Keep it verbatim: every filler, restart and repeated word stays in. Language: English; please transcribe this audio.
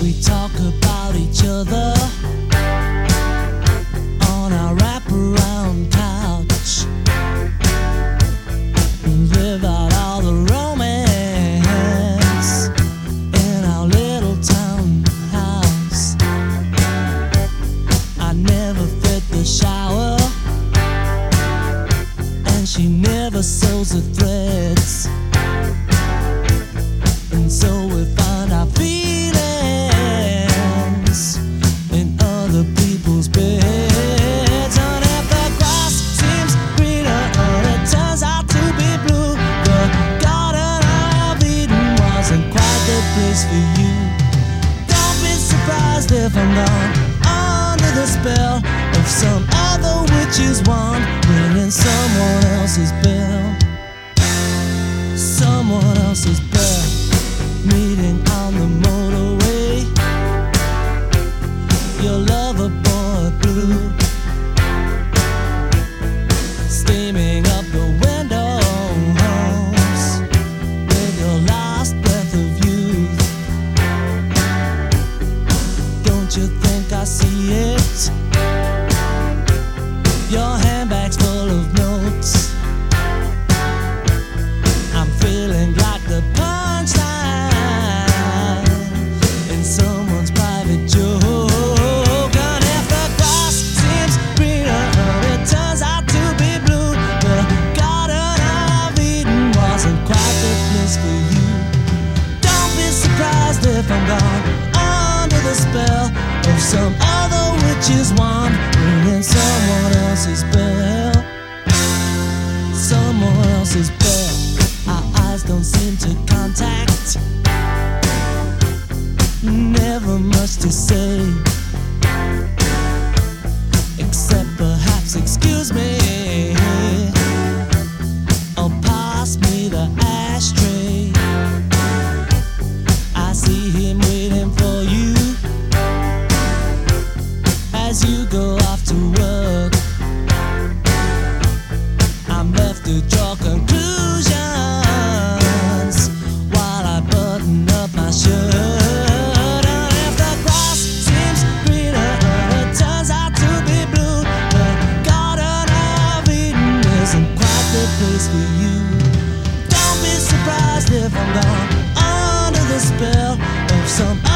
We talk about each other on our wraparound couch, live out all the romance in our little town house. I never fit the shower, and she never sews the threads, and so we find our feelings in other people's beds. And if the grass seems greener and it turns out to be blue, the Garden of Eden wasn't quite the place for you. Don't be surprised if I'm gone under the spell of some other witch's wand, ringing someone else's bell, someone else's bell. Meeting on the motorway, your lover boy blue, steaming up the windows with your last breath of youth. Don't you think I see it? Your handbag's full of notes. I'm feeling like the punchline in someone's private joke. And if the grass seems greener and it turns out to be blue, the Garden of Eden wasn't quite the place for you. Don't be surprised if I'm gone under the spell of some other witch's wand, ringing someone else's bell, someone else's bell. Our eyes don't seem to contact, never much to say, except perhaps excuse me, or pass me the ashtray. I see him waiting for you as you go off to work. I'm left to draw conclusions while I button up my shirt. And if the grass seems greener and it turns out to be blue, the Garden of Eden isn't quite the place for you. Don't be surprised if I'm gone under the spell of some